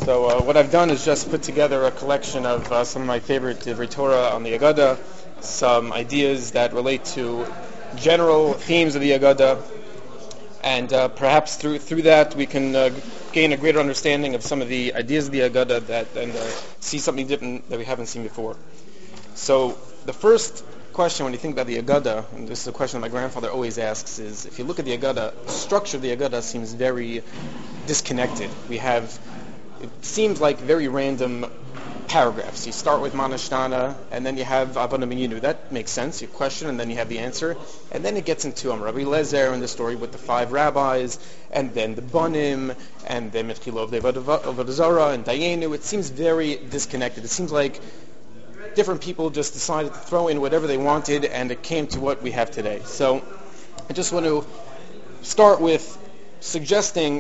So what I've done is just put together a collection of some of my favorite Divrei Torah on the Agada, some ideas that relate to general themes of the Agada, and perhaps through that we can gain a greater understanding of some of the ideas of the Agada and see something different that we haven't seen before. So the first question when you think about the Agada, and this is a question that my grandfather always asks, is if you look at the Agada, the structure of the Agada seems very disconnected. It seems like very random paragraphs. You start with Manashtana, and then you have Avana Minyinu. That makes sense. You question, and then you have the answer. And then it gets into Rabbi Lezer and the story with the 5 rabbis, and then the Banim, and then Metchilov Avodah Zarah and Dayenu. It seems very disconnected. It seems like different people just decided to throw in whatever they wanted, and it came to what we have today. So I just want to start with suggesting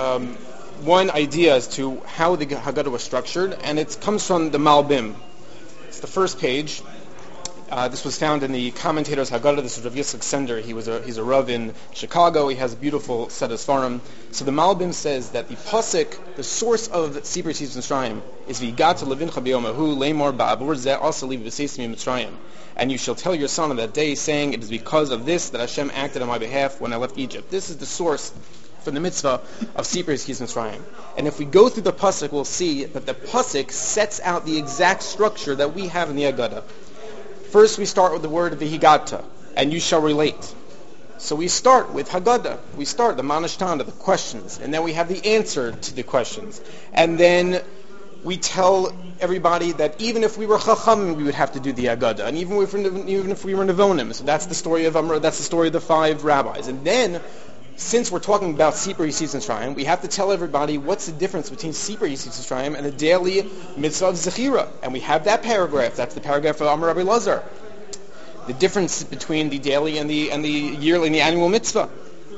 one idea as to how the Haggadah was structured, and it comes from the Malbim. It's the first page. This was found in the Commentator's Haggadah. This is Rav Yitzchak Sender. He's a Rav in Chicago. He has a beautiful set of Sfarim. So the Malbim says that the pasuk, the source of Sipur Yetzias Mitzrayim, is V'yigat levincha b'yom hahu leimor ba'avur zeh asali v'seisim Mitzrayim. And you shall tell your son on that day, saying, it is because of this that Hashem acted on my behalf when I left Egypt. This is the source for the mitzvah of Sipur Yetzias Mitzrayim. And if we go through the pasuk, we'll see that the pasuk sets out the exact structure that we have in the Haggadah. First, we start with the word v'higata, and you shall relate. So we start with Haggadah. We start the Manashtana, the questions, and then we have the answer to the questions. And then we tell everybody that even if we were Chachamim, we would have to do the Haggadah, and even if we were Nevonim. So that's the story of the 5 rabbis. And then, since we're talking about Sipur Yetzias Mitzrayim, we have to tell everybody what's the difference between Sipur Yetzias Mitzrayim and the daily mitzvah of Zechira. And we have that paragraph. That's the paragraph of Amar Rabbi Lazar. The difference between the daily and the yearly and the annual mitzvah.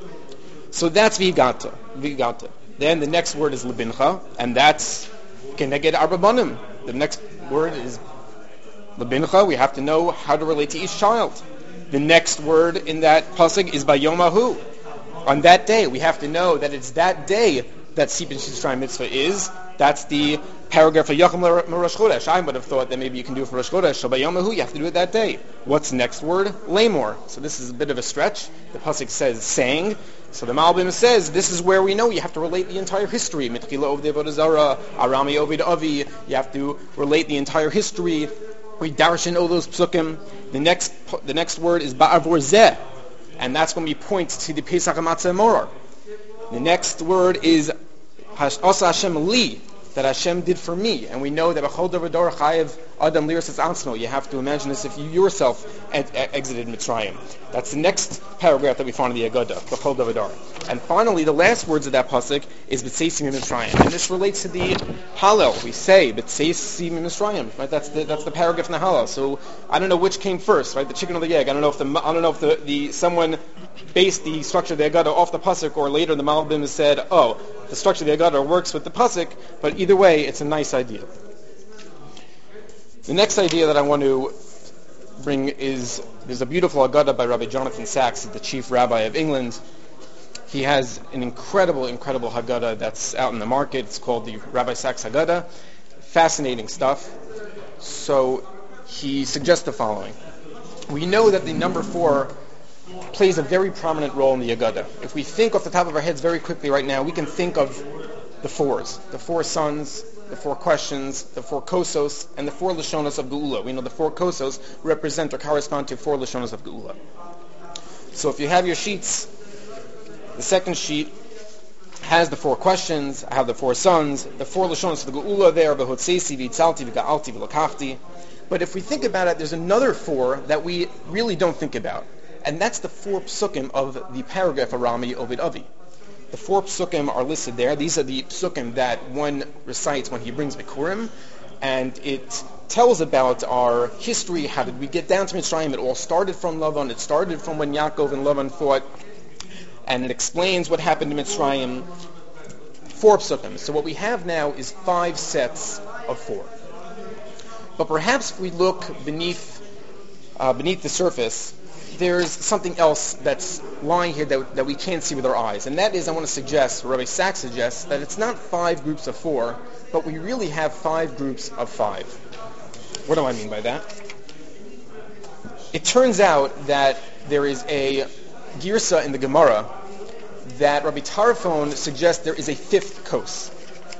So that's V'higata. Then the next word is Lebincha, and that's Keneged Arba Banim. The next word is Lebincha. We have to know how to relate to each child. The next word in that pasuk is Bayomahu. On that day, we have to know that it's that day that Sipur Yetzias Mitzrayim mitzvah is. That's the paragraph of Yacham Rosh Chodesh. I would have thought that maybe you can do it for Rosh Chodesh. So by Yom Hahu, you have to do it that day. What's the next word? Lamor. So this is a bit of a stretch. The pasuk says saying. So the Malbim says this is where we know you have to relate the entire history. Mitchila Ovdei Avodah Zarah, Arami Oved Avi. You have to relate the entire history. We darshan all those psukim. The next word is Ba'avor Zeh. And that's when we point to the Pesach HaMatzah Morar. The next word is Asa Hashem Li, that Hashem did for me. And we know that B'chol Davar Dor Chayev Adam Liras Atzmo. You have to imagine this if you yourself exited Mitzrayim. That's the next paragraph that we find in the Haggadah, B'chol Davar Dor. And finally, the last words of that pasuk is B'tzeisim Mitzrayim. And this relates to the Hallel. We say B'tzeisim Mitzrayim. Right? That's the paragraph in the Hallel. So I don't know which came first, right? The chicken or the egg. I don't know if someone based the structure of the Haggadah off the pasuk, or later the Malbim said, the structure of the Haggadah works with the pasuk. But either way, it's a nice idea. The next idea that I want to bring is there's a beautiful Haggadah by Rabbi Jonathan Sacks, the chief rabbi of England. He has an incredible Haggadah that's out in the market. It's called the Rabbi Sacks Haggadah. Fascinating stuff. So he suggests the following. We know that the number 4 plays a very prominent role in the Haggadah. If we think off the top of our heads very quickly right now, we can think of the 4s, the 4 sons, the 4 questions, the 4 kosos, and the 4 lashonos of Geula. We know the 4 kosos represent or correspond to 4 lashonos of Geula. So if you have your sheets, the second sheet has the 4 questions. I have the 4 sons, the 4 lashonos of the Geula there, v'hotzeisi, v'yitzalti, v'ga'alti, v'lokachti. But if we think about it, there's another 4 that we really don't think about. And that's the 4 psukim of the paragraph of Rami Ovid Avi. The 4 psukim are listed there. These are the psukim that one recites when he brings Bikurim. And it tells about our history. How did we get down to Mitzrayim? It all started from Lavan. It started from when Yaakov and Lavan fought. And it explains what happened to Mitzrayim. 4 psukim. So what we have now is 5 sets of 4. But perhaps if we look beneath the surface, there's something else that's lying here that we can't see with our eyes. And that is, I want to suggest, Rabbi Sachs suggests, that it's not 5 groups of 4, but we really have 5 groups of 5. What do I mean by that? It turns out that there is a girsa in the Gemara that Rabbi Tarfon suggests there is a 5th kos.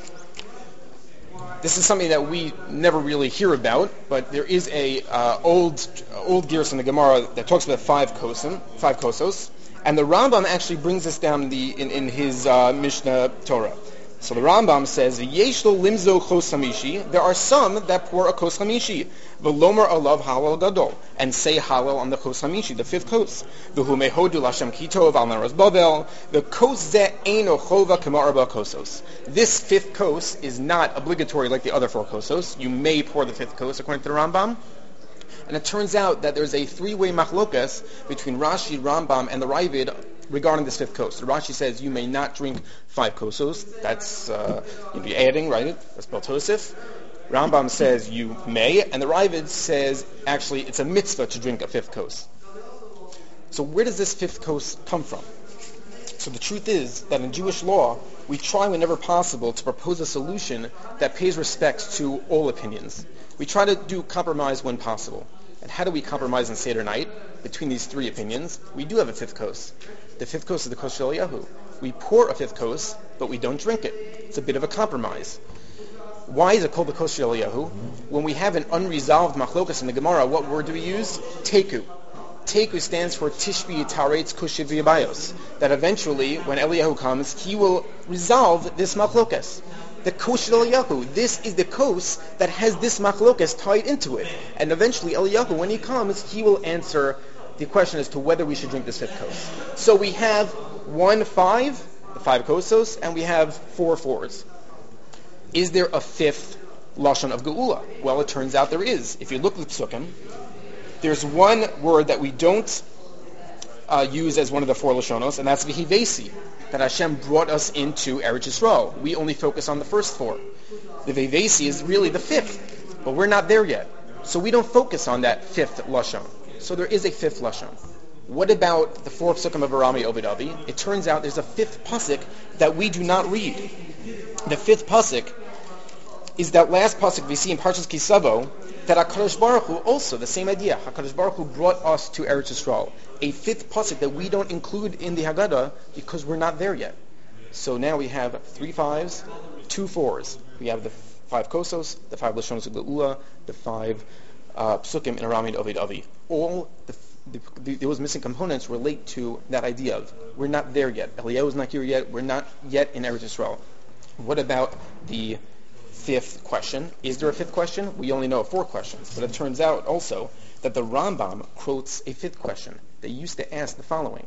This is something that we never really hear about, but there is a old girsa in the Gemara that talks about 5 kosos, and the Rambam actually brings this down in his Mishnah Torah. So the Rambam says, "Yesh lo limzo kos hamishi." There are some that pour a kos hamishi, v'lomer alav halal gadol, and say halal on the kos hamishi, the 5th kos. V'hu mehodu lashem kitov al naras babel. The kos ze eino chova k'ma'arba kosos. This 5th kos is not obligatory like the other 4 kosos. You may pour the 5th kos according to the Rambam. And it turns out that there's a 3-way machlokas between Rashi, Rambam, and the Ravid regarding this 5th kos. So Rashi says you may not drink 5 kosos. That's you'd be adding, right? That's Beltosif. Rambam says you may, and the Ravid says actually it's a mitzvah to drink a 5th kos. So where does this 5th kos come from? So the truth is that in Jewish law, we try whenever possible to propose a solution that pays respect to all opinions. We try to do compromise when possible. And how do we compromise on Seder night between these 3 opinions? We do have a 5th kos. The 5th kos is the kos shel Eliyahu. We pour a 5th kos, but we don't drink it. It's a bit of a compromise. Why is it called the kos shel Eliyahu? When we have an unresolved machlokas in the Gemara, what word do we use? Teku. Teku stands for Tishbi Taretz Kushiv V'Yabayos. That eventually, when Eliyahu comes, he will resolve this machlokas. The kos shel Eliyahu. This is the kos that has this machlokas tied into it. And eventually, Eliyahu, when he comes, he will answer the question as to whether we should drink this 5th kos. So we have 1, 5, the 5 kosos, and we have 4 fours. Is there a 5th lashon of geula? Well, it turns out there is. If you look at the psukim, there's one word that we don't use as one of the 4 lashonos, and that's v'hivesi, that Hashem brought us into Eretz Yisrael. We only focus on the first 4. The v'hivesi is really the 5th, but we're not there yet. So we don't focus on that 5th lashon. So there is a 5th lashon. What about the 4 psukim of Arami Ovid Avi? It turns out there's a 5th pasuk that we do not read. The 5th pasuk is that last pasuk we see in Parshas Kisavo, that HaKadosh Baruch Hu, also the same idea, HaKadosh Baruch Hu brought us to Eretz Yisrael. A 5th pasuk that we don't include in the Haggadah because we're not there yet. So now we have 3 5s, 2 4s. We have the 5 kosos, the 5 lashonos of Geula, the 5 psukim in Arami and Ovid Avi. All those missing components relate to that idea of we're not there yet. Eliyahu is not here yet. We're not yet in Eretz Yisrael. What about the 5th question? Is there a 5th question? We only know 4 questions, but it turns out also that the Rambam quotes a 5th question. They used to ask the following: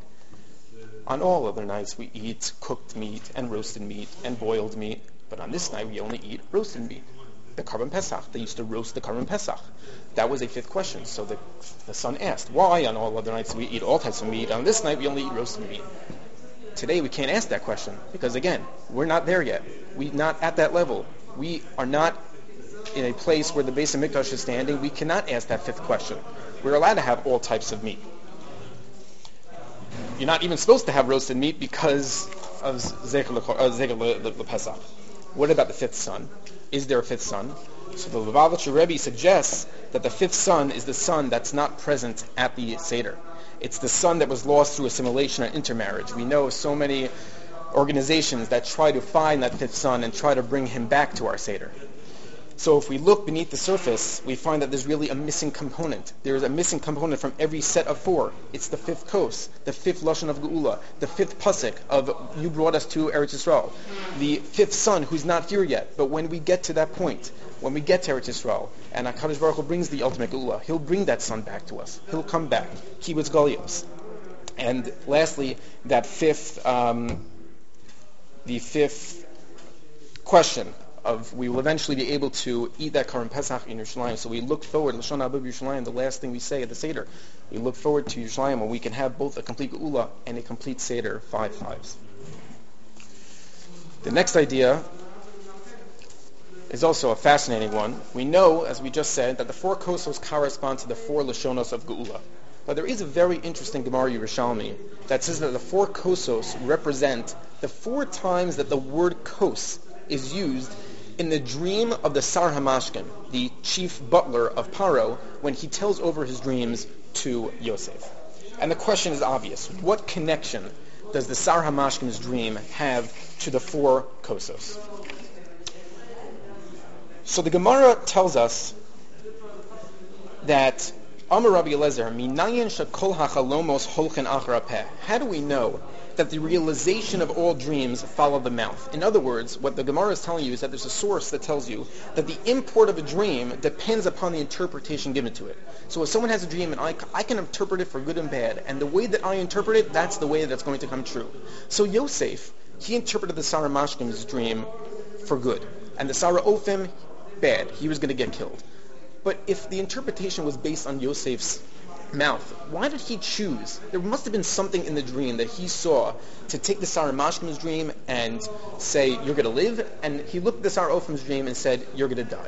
on all other nights we eat cooked meat and roasted meat and boiled meat, but on this night we only eat roasted meat. The Karban Pesach, they used to roast the Karban Pesach. That was a 5th question. So the son asked, why on all other nights we eat all types of meat, on this night we only eat roasted meat? Today we can't ask that question because, again, we're not there yet. We're not at that level. We are not in a place where the Beis HaMikdash is standing. We cannot ask that 5th question. We're allowed to have all types of meat. You're not even supposed to have roasted meat because of Zecher Pesach. What about the 5th son? Is there a 5th son? So the Lubavitcher Rebbe suggests that the 5th son is the son that's not present at the Seder. It's the son that was lost through assimilation or intermarriage. We know so many organizations that try to find that 5th son and try to bring him back to our Seder. So if we look beneath the surface, we find that there's really a missing component. There's a missing component from every set of 4. It's the 5th kos, the 5th lashon of Geula, the 5th pasuk of you brought us to Eretz Yisrael, the 5th son who's not here yet. But when we get to that point, when we get to Eretz Yisrael, and HaKadosh Baruch Hu brings the ultimate Geula, He'll bring that son back to us. He'll come back. Kibbutz Galios. And lastly, that 5th, the 5th question of we will eventually be able to eat that Karban Pesach in Yerushalayim. So we look forward, Lashon Haba Yerushalayim, the last thing we say at the Seder. We look forward to Yerushalayim when we can have both a complete Geula and a complete Seder, 5 5s. The next idea is also a fascinating one. We know, as we just said, that the 4 kosos correspond to the 4 Lashonos of Geula. But there is a very interesting Gemara Yerushalmi that says that the 4 kosos represent the 4 times that the word kos is used in the dream of the Sar HaMashkim, the chief butler of Paro, when he tells over his dreams to Yosef. And the question is obvious. What connection does the Sar HaMashkim's dream have to the 4 kosos? So the Gemara tells us that Amar Rabbi Eliezer, Minayin shekol hachalomos holchen achar hapeh. How do we know that the realization of all dreams follow the mouth? In other words, what the Gemara is telling you is that there's a source that tells you that the import of a dream depends upon the interpretation given to it. So if someone has a dream and I can interpret it for good and bad, and the way that I interpret it, that's the way that's going to come true. So Yosef, he interpreted the Sar HaMashkim's dream for good, and the Sar HaOfim, bad. He was going to get killed. But if the interpretation was based on Yosef's mouth, why did he choose? There must have been something in the dream that he saw to take the Sar HaMashkim's dream and say, you're going to live, and he looked at the Sar HaOfim's dream and said, you're going to die.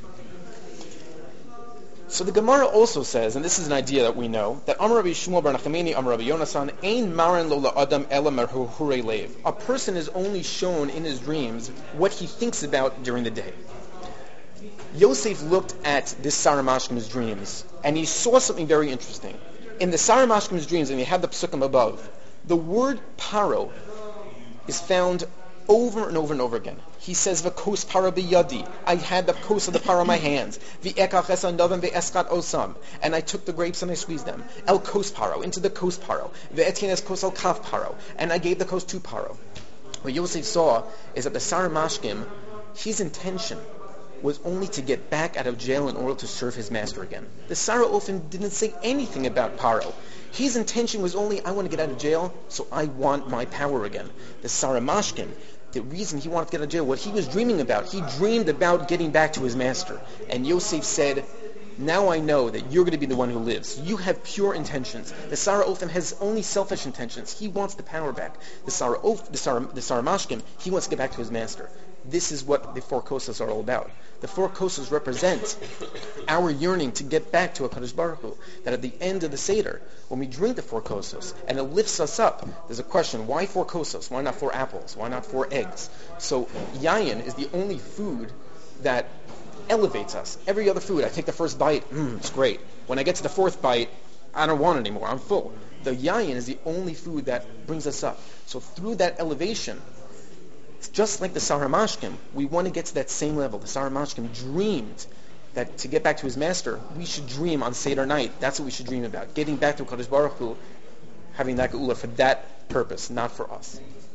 So the Gemara also says, and this is an idea that we know, that Amar Rabbi Shmuel bar Nachmani, Amar Rabbi Yonasan, Ein maran lo la'adam ela merhurei lev. A person is only shown in his dreams what he thinks about during the day. Yosef looked at this Sar HaMashkim's dreams, and he saw something very interesting. In the Sar HaMashkim's dreams, and you have the psukim above, the word paro is found over and over and over again. He says, "V'kos paro biyadi." I had the kos of the paro in my hands. V'ekach es andavam ve'eskat osam. And I took the grapes and I squeezed them. El kos paro, into the kos paro. Ve'etien es kos el kaf paro. And I gave the kos to paro. What Yosef saw is that the Sar HaMashkim, his intention was only to get back out of jail in order to serve his master again. The Sar HaOfim didn't say anything about Paro. His intention was only, I want to get out of jail, so I want my power again. The Sar HaMashkim, the reason he wanted to get out of jail, what he was dreaming about, he dreamed about getting back to his master. And Yosef said, now I know that you're going to be the one who lives. You have pure intentions. The Sar HaOfim has only selfish intentions. He wants the power back. The Sar HaMashkim, he wants to get back to his master. This is what the 4 kosos are all about. The 4 kosos represent our yearning to get back to HaKadosh Baruch Hu. That at the end of the Seder, when we drink the 4 kosos, and it lifts us up, there's a question, why 4 kosos? Why not 4 apples? Why not 4 eggs? So yayin is the only food that elevates us. Every other food, I take the first bite, it's great. When I get to the 4th bite, I don't want it anymore, I'm full. The yayin is the only food that brings us up. So through that elevation, just like the Sar HaMashkim, we want to get to that same level. The Sar HaMashkim dreamed that to get back to his master, we should dream on Seder night. That's what we should dream about. Getting back to Kadosh Baruch Hu, having that geula for that purpose, not for us.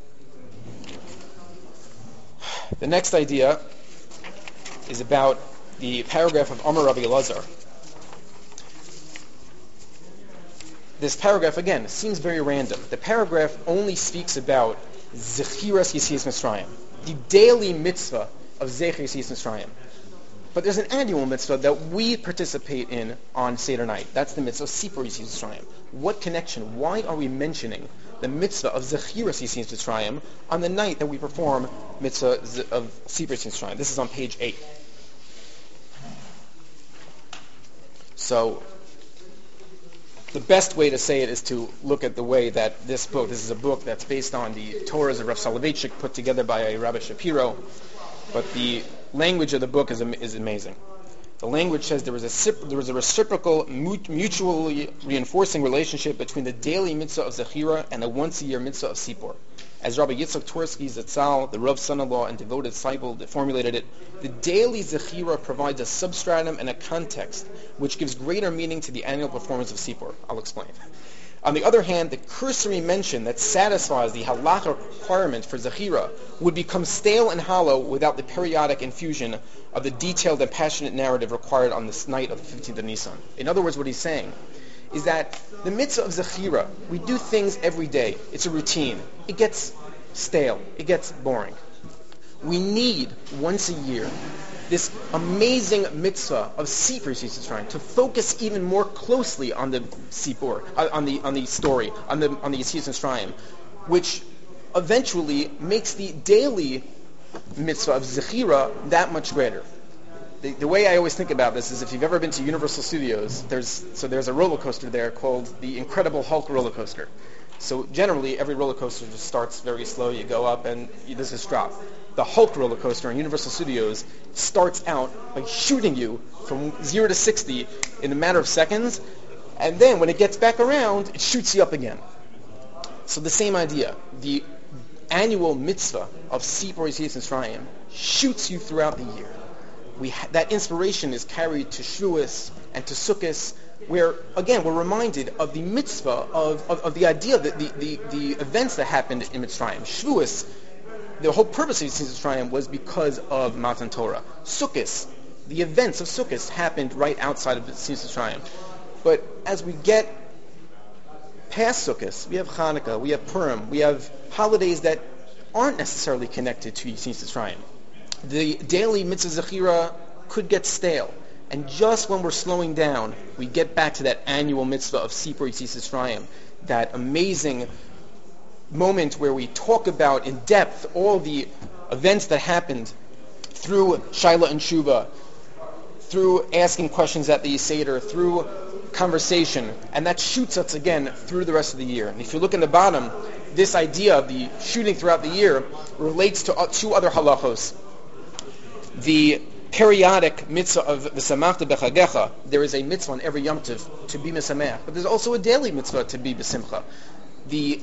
The next idea is about the paragraph of Amar Rabbi Elazar. This paragraph, again, seems very random. The paragraph only speaks about Zechiras Yetzias Mitzrayim, the daily mitzvah of Zechiras Yetzias Mitzrayim. But there's an annual mitzvah that we participate in on Seder night. That's the mitzvah of Sipur Yetzias Mitzrayim. What connection? Why are we mentioning the mitzvah of Zechiras Yetzias Mitzrayim on the night that we perform mitzvah of Sipur Yetzias Mitzrayim? This is on page 8. So the best way to say it is to look at the way that this is a book that's based on the Torahs of Rav Soloveitchik put together by Rabbi Shapiro, but the language of the book is amazing. The language says there was a reciprocal, mutually reinforcing relationship between the daily mitzvah of Zechira and the once-a-year mitzvah of Sipur. As Rabbi Yitzchak Twersky Zatzal, the Rav's son-in-law and devoted disciple, formulated it, the daily Zechira provides a substratum and a context which gives greater meaning to the annual performance of Sipur. I'll explain. On the other hand, the cursory mention that satisfies the halacha requirement for Zechira would become stale and hollow without the periodic infusion of the detailed and passionate narrative required on this night of the 15th of Nisan. In other words, what he's saying is that the mitzvah of Zechira, we do things every day. It's a routine. It gets stale. It gets boring. We need, once a year, this amazing mitzvah of Sipur Yetzias Mitzrayim to focus even more closely on the Sipur, on the story, on the Yetzias Mitzrayim, which eventually makes the daily mitzvah of Zechira that much greater. the way I always think about this is if you've ever been to Universal Studios, there's a roller coaster there called the Incredible Hulk roller coaster. So generally, every roller coaster just starts very slow. You go up and there's this drop. The Hulk roller coaster in Universal Studios starts out by shooting you from 0 to 60 in a matter of seconds, and then when it gets back around, it shoots you up again. So the same idea. The annual mitzvah of Sipur Yetzias Mitzrayim shoots you throughout the year. That inspiration is carried to Shavuos and to Sukkot, where, again, we're reminded of the mitzvah, of the idea that the events that happened in Mitzrayim. Shavuos, the whole purpose of Yetzias Mitzrayim was because of Matan Torah. Sukkot, the events of Sukkot happened right outside of Yetzias Mitzrayim. But as we get past Sukkot, we have Hanukkah, we have Purim, we have holidays that aren't necessarily connected to Yetzias Mitzrayim. The daily mitzvah zechira could get stale. And just when we're slowing down, we get back to that annual mitzvah of Sipur Yetzias Mitzrayim, that amazing moment where we talk about in depth all the events that happened through Shaila and Shuva, through asking questions at the Seder, through conversation, and that shoots us again through the rest of the year. And if you look in the bottom, this idea of the shooting throughout the year relates to two other halachos. The periodic mitzvah of v'samachta b'chagecha, there is a mitzvah on every Yom Tov to be mesamech, but there's also a daily mitzvah to be b'simcha. The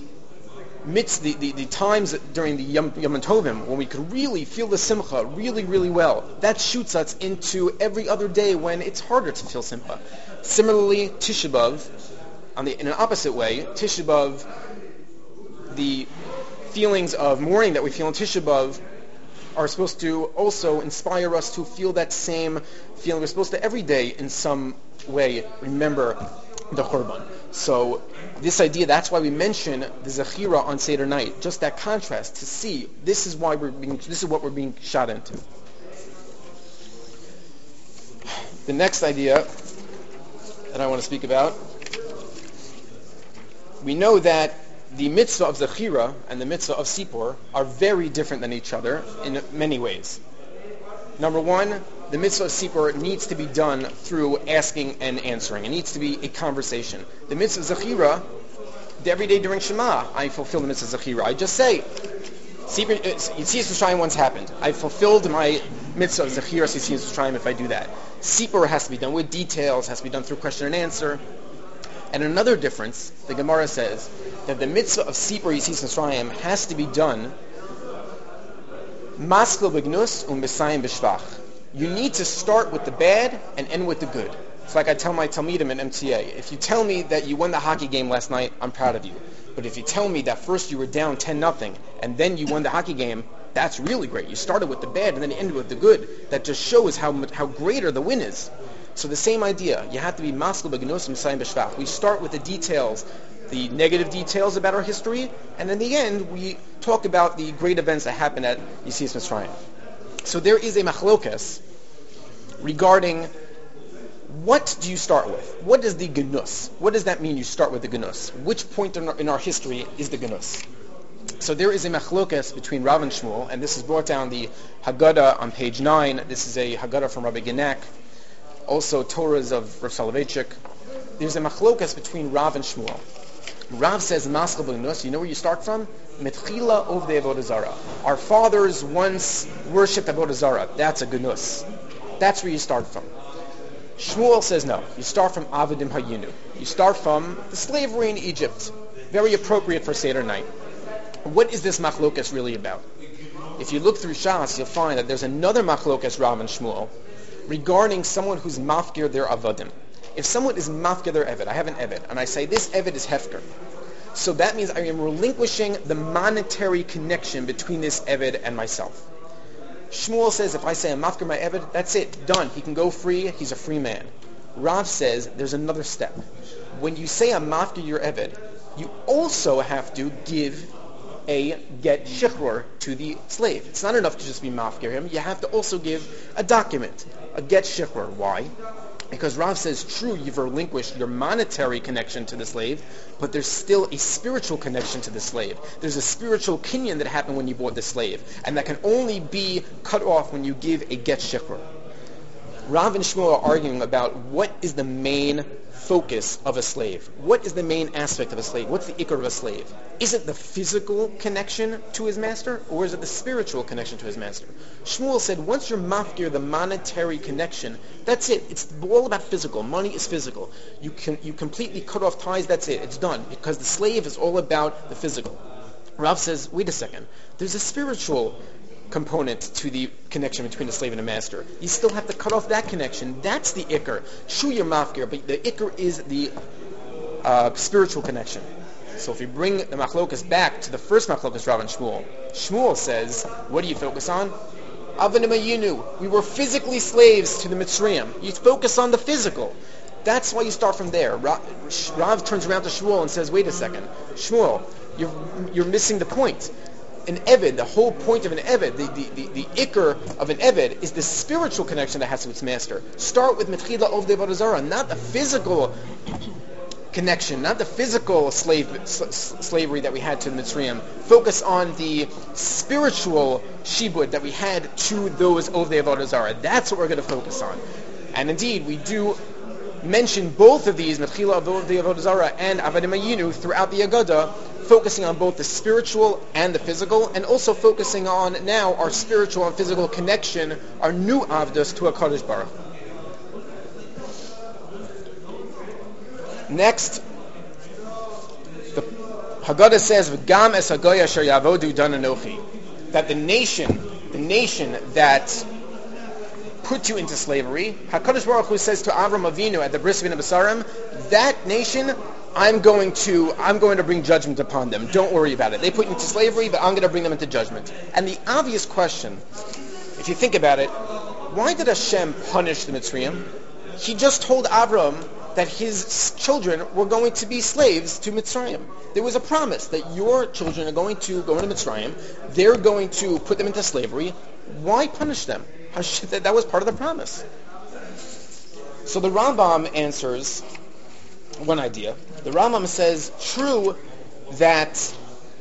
times during the Yom Tovim when we could really feel the simcha really, really well, that shoots us into every other day when it's harder to feel simcha. Similarly, Tisha B'Av, in an opposite way, Tisha B'Av, the feelings of mourning that we feel in Tisha B'Av are supposed to also inspire us to feel that same feeling. We're supposed to every day in some way remember the Churban. So this idea, that's why we mention the Zechira on Seder night, just that contrast to see this is what we're being shot into. The next idea that I want to speak about, we know that the mitzvah of Zechira and the mitzvah of Sipur are very different than each other in many ways. Number one, the mitzvah of Sipur needs to be done through asking and answering. It needs to be a conversation. The mitzvah of Zechira, every day during Shema, I fulfill the mitzvah of Zechira. I just say, Yetzias Mitzrayim once happened. I fulfilled my mitzvah of Zechira Yetzias Mitzrayim if I do that. Sipur has to be done with details, has to be done through question and answer. And another difference, the Gemara says, that the mitzvah of Sipur Yetzias Mitzrayim has to be done maskil b'gnus u'mesayim b'shvach. You need to start with the bad and end with the good. It's like I tell my Talmidim in MTA. If you tell me that you won the hockey game last night, I'm proud of you. But if you tell me that first you were down 10-0 and then you won the hockey game, that's really great. You started with the bad and then you ended with the good. That just shows how greater the win is. So the same idea. You have to be maskil b'gnus u'mesayim b'shvach. We start with the details, the negative details about our history, and in the end we talk about the great events that happened at Yetzias Mitzrayim. So there is a machlokes regarding what do you start with? What is the genus? What does that mean you start with the genus? Which point in our history is the genus? So there is a machlokes between Rav and Shmuel, and this is brought down the Haggadah on page 9. This is a Haggadah from Rabbi Genek, also Torahs of Rav Soloveitchik. There's a machlokes between Rav and Shmuel. Rav says, Maskal b'gnus, you know where you start from? Metchila ovdei avodah zara. Our fathers once worshipped avodah zara. That's a gnus. That's where you start from. Shmuel says no. You start from Avadim Hayinu. You start from the slavery in Egypt. Very appropriate for Seder night. What is this machlokas really about? If you look through Shas, you'll find that there's another machlokas, Rav and Shmuel, regarding someone who's mafkir their avadim. If someone is mafkir their eved, I have an eved, and I say this eved is hefker, so that means I am relinquishing the monetary connection between this eved and myself. Shmuel says if I say I'm mafkir my eved, that's it, done. He can go free, he's a free man. Rav says there's another step. When you say I'm mafkir your eved, you also have to give a get shichror to the slave. It's not enough to just be mafkir him. You have to also give a document, a get shichror. Why? Because Rav says, true, you've relinquished your monetary connection to the slave, but there's still a spiritual connection to the slave. There's a spiritual kinyan that happened when you bought the slave, and that can only be cut off when you give a get shikra. Rav and Shmuel are arguing about what is the main focus of a slave. What is the main aspect of a slave? What's the ikar of a slave? Is it the physical connection to his master, or is it the spiritual connection to his master? Shmuel said, once you're mafkir the monetary connection, that's it. It's all about physical. Money is physical. You completely cut off ties, that's it. It's done. Because the slave is all about the physical. Rav says, wait a second. There's a spiritual component to the connection between a slave and a master. You still have to cut off that connection. That's the ikar. Shu your mafkir, but the ikar is the spiritual connection. So if you bring the machlokas back to the first machlokas, Rav and Shmuel, Shmuel says, what do you focus on? Avanim ayinu. We were physically slaves to the Mitzrayim. You focus on the physical. That's why you start from there. Rav turns around to Shmuel and says, wait a second. Shmuel, you're missing the point. An Eved, the whole point of an Eved, the ikar of an Eved is the spiritual connection that has to its master. Start with Metchila Ovdei Avodah Zarah, not the physical connection, not the physical slavery that we had to the Mitzrayim. Focus on the spiritual shibud that we had to those Ovdei Avodah Zarah. That's what we're going to focus on. And indeed, we do mention both of these, Metchila Ovdei Avodah Zarah and Avadim Ayinu, throughout the Agadah, focusing on both the spiritual and the physical, and also focusing on now our spiritual and physical connection, our new avdus to HaKadosh Baruch. Next, the Haggadah says, "V'gam es hagoya asher yavodu dan anochi," that the nation that put you into slavery, HaKadosh Baruch Hu says to Avram Avinu at the Bris Bein Habesarim, that nation, I'm going to bring judgment upon them. Don't worry about it. They put you into slavery, but I'm going to bring them into judgment. And the obvious question, if you think about it, why did Hashem punish the Mitzrayim? He just told Avram that his children were going to be slaves to Mitzrayim. There was a promise that your children are going to go into Mitzrayim. They're going to put them into slavery. Why punish them? That was part of the promise. So the Rambam answers one idea. The Rambam says, true that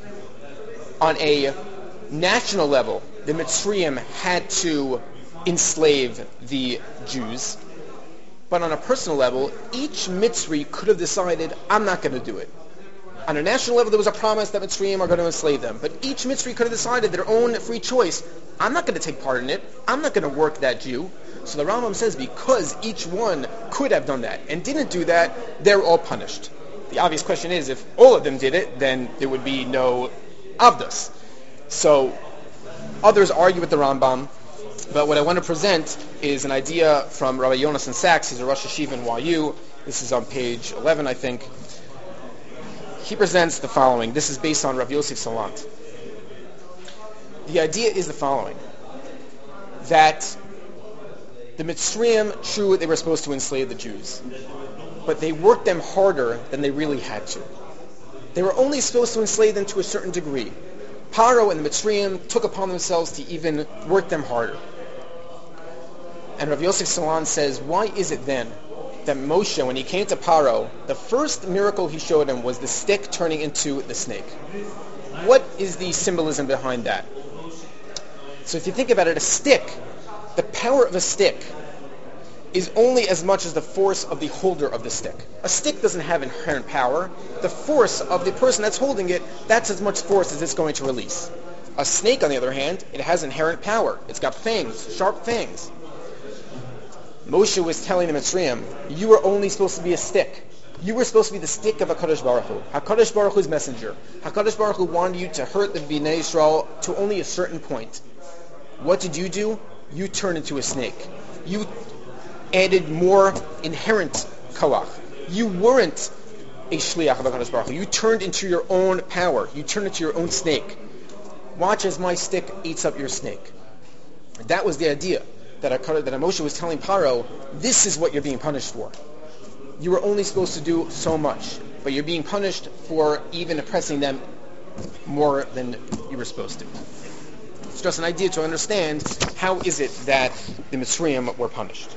on a national level, the Mitzrayim had to enslave the Jews, but on a personal level, each Mitzri could have decided, I'm not going to do it. On a national level, there was a promise that Mitzrayim are going to enslave them, but each Mitzri could have decided their own free choice, I'm not going to take part in it, I'm not going to work that Jew. So the Rambam says, because each one could have done that and didn't do that, they're all punished. The obvious question is, if all of them did it, then there would be no Avdus. So others argue with the Rambam, but what I want to present is an idea from Rabbi Yonasan Sachs. He's a Rosh Hashiva in YU. This is on page 11, I think. He presents the following. This is based on Rav Yosef Salant. The idea is the following, that the Mitzrayim, true, they were supposed to enslave the Jews, but they worked them harder than they really had to. They were only supposed to enslave them to a certain degree. Paro and the Mitzrayim took upon themselves to even work them harder. And Rav Yosef Salan says, why is it then that Moshe, when he came to Paro, the first miracle he showed him was the stick turning into the snake? What is the symbolism behind that? So if you think about it, a stick, the power of a stick is only as much as the force of the holder of the stick. A stick doesn't have inherent power. The force of the person that's holding it, that's as much force as it's going to release. A snake, on the other hand, it has inherent power. It's got fangs, sharp fangs. Moshe was telling the Mitzrayim, you were only supposed to be a stick. You were supposed to be the stick of HaKadosh Baruch Hu. HaKadosh Baruch Hu's messenger. HaKadosh Baruch Hu wanted you to hurt the Bnei Yisrael to only a certain point. What did you do? You turned into a snake. You added more inherent koach. You weren't a shliach of HaKadosh Baruch Hu. You turned into your own power. You turned into your own snake. Watch as my stick eats up your snake. That was the idea that Moshe was telling Paro, this is what you're being punished for. You were only supposed to do so much, but you're being punished for even oppressing them more than you were supposed to. It's just an idea to understand how is it that the Mitzrayim were punished.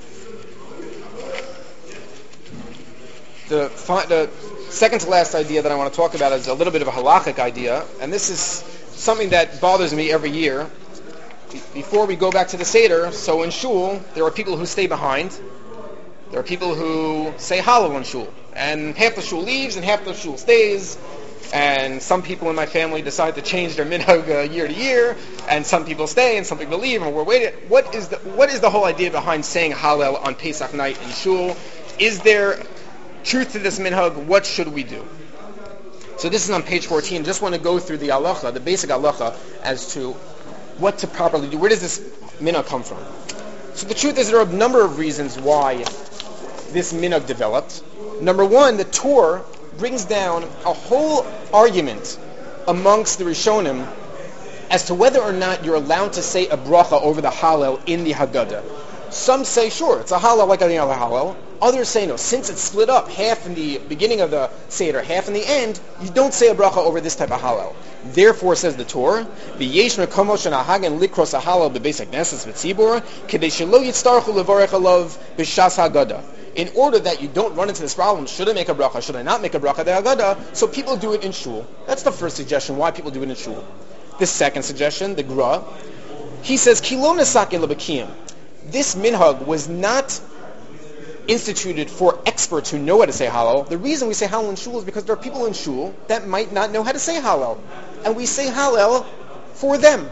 The second to last idea that I want to talk about is a little bit of a halachic idea, and this is something that bothers me every year. before we go back to the Seder, so in Shul, there are people who stay behind. There are people who say Hallel in Shul. And half the Shul leaves and half the Shul stays. And some people in my family decide to change their minhag year to year. And some people stay and some people leave. And we're waiting. What is the whole idea behind saying Hallel on Pesach night in Shul? Is there truth to this minhag? What should we do? So this is on page 14. Just want to go through the halacha, the basic halacha, as to what to properly do. Where does this minhag come from? So the truth is there are a number of reasons why this minhag developed. Number one, the Torah brings down a whole argument amongst the Rishonim as to whether or not you're allowed to say a bracha over the Hallel in the Haggadah. Some say, sure, it's a Hallel like any other Hallel. Others say, no, since it's split up, half in the beginning of the Seder, half in the end, you don't say a bracha over this type of Hallel. Therefore, says the Torah, V'yesh mekomo shenahagen likros ha'Hallel b'beis hakneses v'tzibur, kedei shelo yitztarchu levarech alav b'shas Haggadah. In order that you don't run into this problem, should I make a bracha, should I not make a bracha, the Haggadah, so people do it in Shul. That's the first suggestion, why people do it in Shul. The second suggestion, the Gra, he says, Kilo nesakin lebekiyim. This minhag was not instituted for experts who know how to say Hallel. The reason we say Hallel in Shul is because there are people in Shul that might not know how to say Hallel. And we say Hallel for them.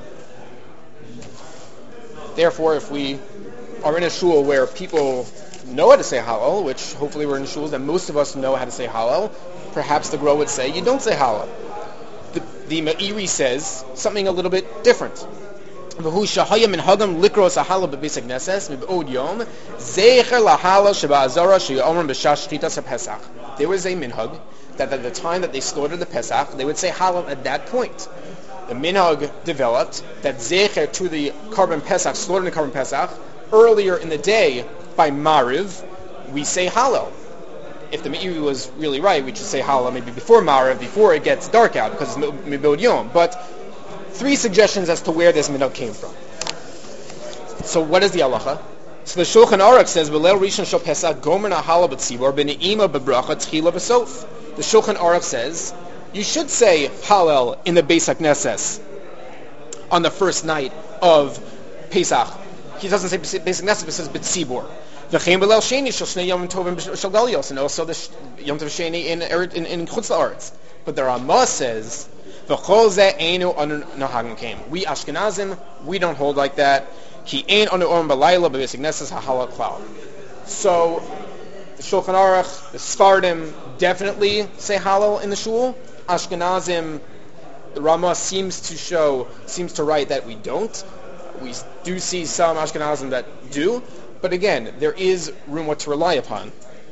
Therefore, if we are in a Shul where people know how to say Hallel, which hopefully we're in Shuls that most of us know how to say Hallel, perhaps the Gra would say, you don't say Hallel. The Meiri says something a little bit different. There was a minhag that at the time that they slaughtered the Pesach, they would say Hallel at that point. The minhag developed that zecher to the Karban Pesach, slaughtering the Karban Pesach, earlier in the day by Mariv, we say Hallel. If the Meiri was really right, we should say Hallel maybe before Mariv, before it gets dark out, because it's Mibod Yom. But three suggestions as to where this minhag came from. So what is the halacha? So the Shulchan Aruch says, "V'leil rishon shel Pesach gomer na'hala b'tzibor b'ne'ima b'bracha tchila b'sof." The Shulchan Aruch says you should say Hallel in the Beis HaKnesses on the first night of Pesach. He doesn't say Beis HaKnesses, but says b'tzibor. V'chein b'leil sheni shel shnei yom tovim shel Galios, and also the Yom Tov Sheni in Chutz La'aretz. But the Ramah says, "V'chol zeh einu anu nahagim came." We Ashkenazim, we don't hold like that. Ki ein anu orim b'layla b'Beis HaKnesses ha'Hallel klal. So the Shulchan Aruch, the Sfardim definitely say Hallel in the shul. Ashkenazim, the Ramah seems to write that we don't. We do see some Ashkenazim that do, but again, there is room what to rely upon.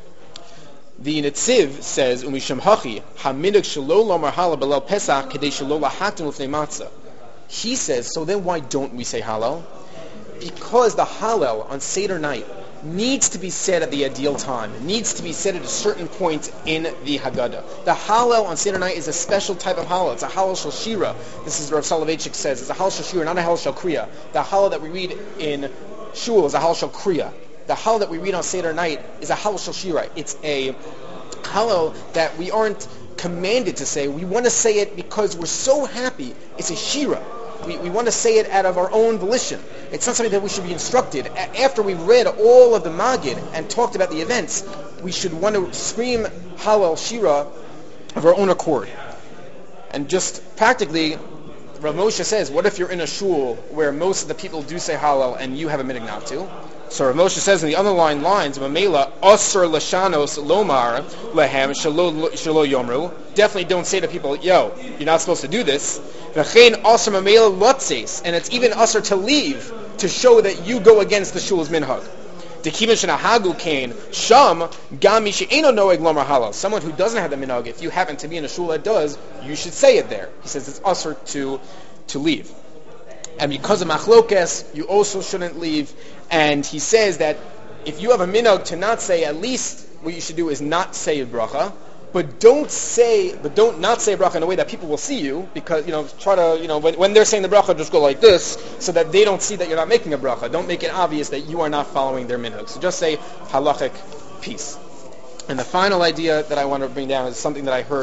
The Netziv says, "Umisham hachi haminig shelo lomar Hallel b'leil Pesach kedei shelo lahatim ufnei matzah." He says, so then why don't we say Hallel? Because the Hallel on Seder night needs to be said at the ideal time. It needs to be said at a certain point in the Haggadah. The Hallel on Seder night is a special type of Hallel. It's a Hallel shel Shira. This is what Rav Soloveitchik says. It's a Hallel shel Shira, not a Hallel shel Kriya. The Hallel that we read in Shul is a Hallel shel Kriya. The Hallel that we read on Seder night is a Hallel shel Shira. It's a Hallel that we aren't commanded to say. We want to say it because we're so happy. It's a Shira. We want to say it out of our own volition. It's not something that we should be instructed. After we've read all of the Magid and talked about the events, we should want to scream Hallel Shira of our own accord. And just practically, Rav Moshe says, what if you're in a shul where most of the people do say Hallel and you have a minhag not to? So Rav Moshe says in the underlying lines, Mamela Asr Lashanos Lomar Lehem Shalo Yomru. Definitely don't say to people, yo, you're not supposed to do this. V'chein Asr Mamela Lotzes, and it's even Asr to leave to show that you go against the shul's minhag. Dekivan Shanahagu Kain Sham Gami She'eno Noeg Lomar Hallel. Someone who doesn't have the minhag, if you happen to be in a shul that does, you should say it there. He says it's Asr to leave. And because of machlokes, you also shouldn't leave. And he says that if you have a minhag to not say, at least what you should do is not say a bracha, but don't not say a bracha in a way that people will see you, because try to when they're saying the bracha, just go like this, so that they don't see that you're not making a bracha. Don't make it obvious that you are not following their minhag. So just say halachic peace. And the final idea that I want to bring down is something that I heard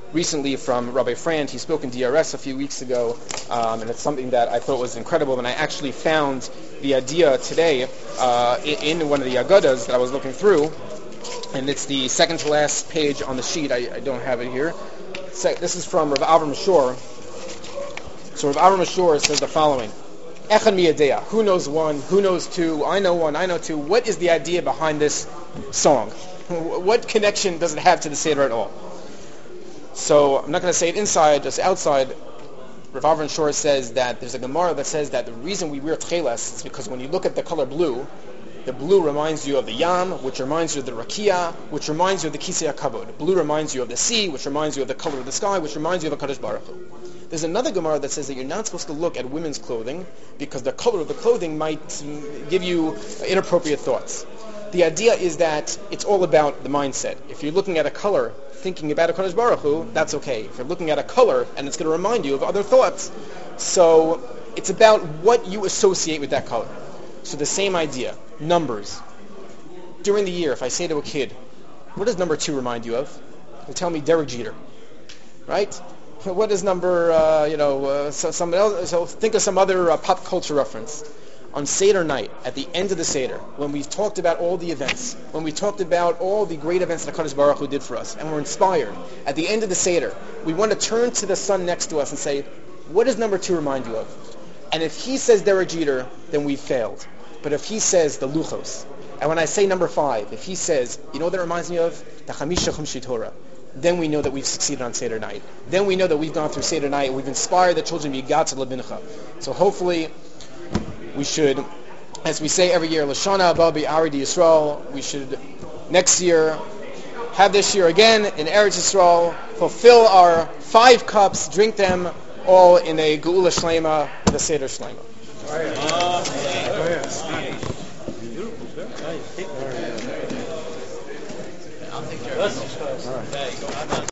recently from Rabbi Frand. He spoke in DRS a few weeks ago, and it's something that I thought was incredible. And I actually found the idea today in one of the Agadas that I was looking through, and it's the second to last page on the sheet. I don't have it here. This is from Rav Avram Shor. So Rav Avram Shor says the following: Echad miyadea. Who knows one? Who knows two? I know one. I know two. What is the idea behind this song? What connection does it have to the Seder at all? So I'm not going to say it inside, just outside. Rav Avram Shor says that there's a Gemara that says that the reason we wear tcheles is because when you look at the color blue, the blue reminds you of the Yam, which reminds you of the Rakia, which reminds you of the Kisei HaKavod. Blue reminds you of the sea, which reminds you of the color of the sky, which reminds you of the Kadosh Baruch Hu. There's another Gemara that says that you're not supposed to look at women's clothing because the color of the clothing might give you inappropriate thoughts. The idea is that it's all about the mindset. If you're looking at a color, thinking about a Kadosh Baruch Hu, that's okay. If you're looking at a color and it's going to remind you of other thoughts, so it's about what you associate with that color. So the same idea, numbers. During the year, if I say to a kid, what does number 2 remind you of? They tell me Derek Jeter, right? What is number, somebody else? So think of some other pop culture reference. On Seder night, at the end of the Seder, when we've talked about all the events, when we talked about all the great events that HaKadosh Baruch Hu did for us, and we're inspired, at the end of the Seder, we want to turn to the son next to us and say, what does number 2 remind you of? And if he says Derek Jeter, then we've failed. But if he says the Luchos, and when I say number 5, if he says, you know what that reminds me of? The Chamisha Chumshi Torah. Then we know that we've succeeded on Seder night. Then we know that we've gone through Seder night, and we've inspired the children to be Yigatz Lebincha. So hopefully, we should, as we say every year, Lashana Haba B'Ari Yisrael, we should next year have this year again in Eretz Yisrael, fulfill our 5 cups, drink them all in a Geula Shlema, with a Seder Shlema.